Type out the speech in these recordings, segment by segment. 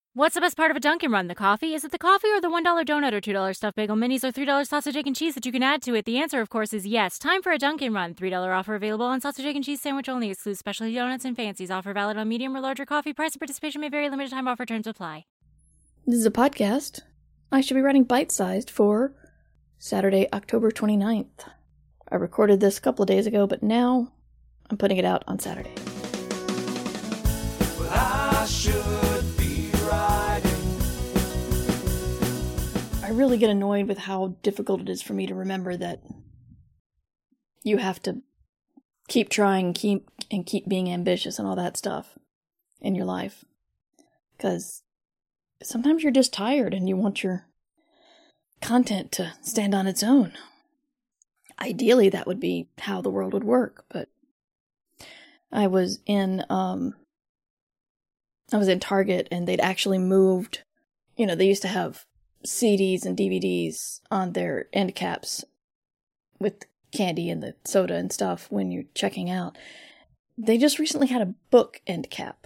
What's the best part of a Dunkin' Run? The coffee? Is it the coffee or the $1 donut or $2 stuffed bagel minis or $3 sausage, egg, and cheese that you can add to it? The answer, of course, is yes. Time for a Dunkin' Run. $3 offer available on sausage, egg, and cheese sandwich only. Excludes specialty donuts and fancies. Offer valid on medium or larger coffee. Price and participation may vary. Limited time offer. Terms apply. This is a podcast. I should be writing bite-sized for Saturday, October 29th. I recorded this a couple of days ago, but now I'm putting it out on Saturday. Well, I should be writing. I really get annoyed with how difficult it is for me to remember that you have to keep trying, keep being ambitious and all that stuff in your life. Because sometimes you're just tired and you want your content to stand on its own. Ideally, that would be how the world would work, but I was in Target and they'd actually moved, they used to have CDs and DVDs on their end caps with candy and the soda and stuff when you're checking out. They just recently had a book end cap.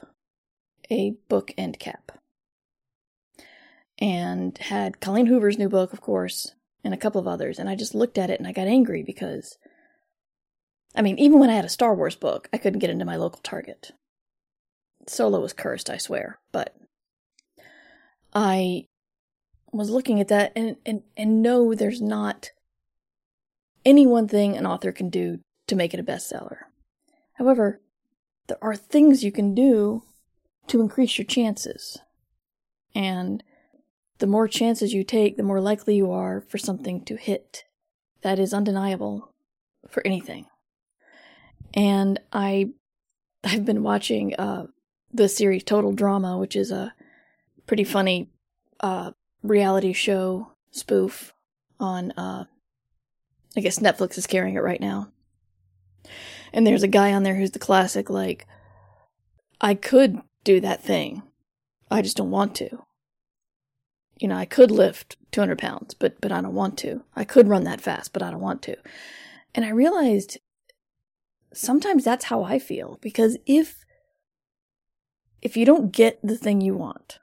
And had Colleen Hoover's new book, of course, and a couple of others. And I just looked at it and I got angry because, even when I had a Star Wars book, I couldn't get into my local Target. Solo was cursed, I swear. But I was looking at that and no, there's not any one thing an author can do to make it a bestseller. However, there are things you can do to increase your chances. And the more chances you take, the more likely you are for something to hit. That is undeniable for anything. And I've been watching the series Total Drama, which is a pretty funny reality show spoof on, I guess Netflix is carrying it right now. And there's a guy on there who's the classic, I could do that thing. I just don't want to. I could lift 200 pounds, but I don't want to. I could run that fast, but I don't want to. And I realized sometimes that's how I feel. Because if you don't get the thing you want,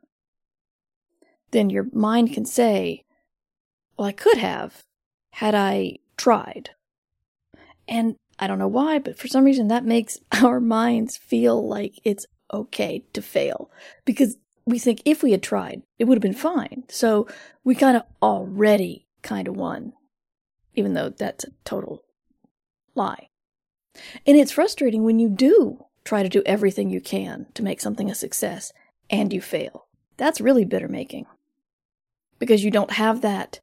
then your mind can say, well, I could have, had I tried. And I don't know why, but for some reason that makes our minds feel like it's okay to fail. Because we think if we had tried, it would have been fine. So we already won. Even though that's a total lie. And it's frustrating when you do try to do everything you can to make something a success and you fail. That's really bitter making. Because you don't have that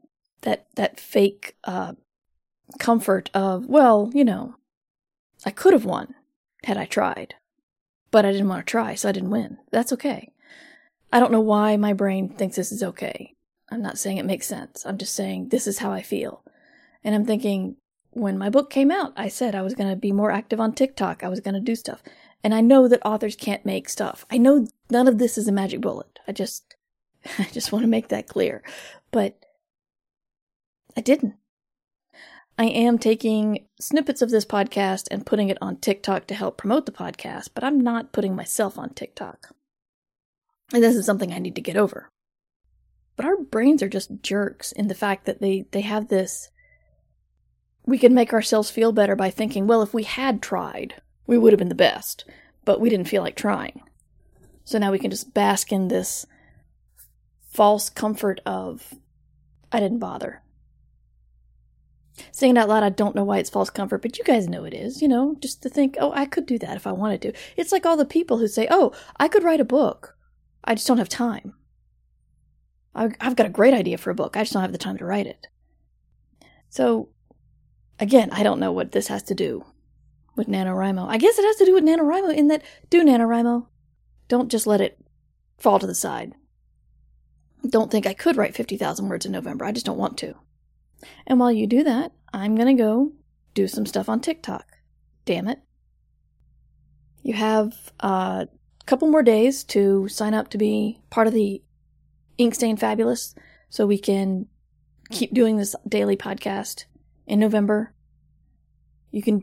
fake comfort of, I could have won had I tried. But I didn't want to try, so I didn't win. That's okay. I don't know why my brain thinks this is okay. I'm not saying it makes sense. I'm just saying this is how I feel. And I'm thinking, when my book came out, I said I was going to be more active on TikTok. I was going to do stuff. And I know that authors can't make stuff. I know none of this is a magic bullet. I just want to make that clear. But I didn't. I am taking snippets of this podcast and putting it on TikTok to help promote the podcast, but I'm not putting myself on TikTok. And this is something I need to get over. But our brains are just jerks in the fact that they have this, we can make ourselves feel better by thinking, well, if we had tried, we would have been the best, but we didn't feel like trying. So now we can just bask in this false comfort of, I didn't bother. Saying it out loud, I don't know why it's false comfort, but you guys know it is, just to think, oh, I could do that if I wanted to. It's like all the people who say, oh, I could write a book. I just don't have time. I've got a great idea for a book. I just don't have the time to write it. So, again, I don't know what this has to do with NaNoWriMo. I guess it has to do with NaNoWriMo in that, do NaNoWriMo. Don't just let it fall to the side. Don't think I could write 50,000 words in November. I just don't want to. And while you do that, I'm going to go do some stuff on TikTok. Damn it. You have a couple more days to sign up to be part of the Inkstain Fabulous so we can keep doing this daily podcast in November. You can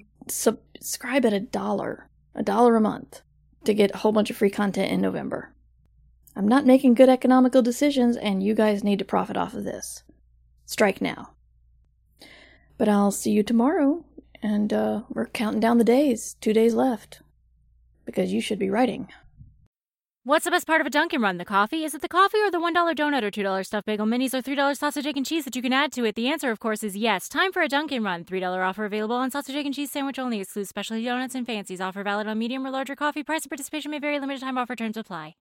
subscribe at $1 a month to get a whole bunch of free content in November. I'm not making good economical decisions, and you guys need to profit off of this. Strike now. But I'll see you tomorrow, and we're counting down the days. 2 days left. Because you should be writing. What's the best part of a Dunkin' Run? The coffee? Is it the coffee or the $1 donut or $2 stuffed bagel minis or $3 sausage, egg, and cheese that you can add to it? The answer, of course, is yes. Time for a Dunkin' Run. $3 offer available on sausage, egg, and cheese sandwich only. Excludes specialty donuts and fancies. Offer valid on medium or larger coffee. Price and participation may vary. Limited time offer. Terms apply.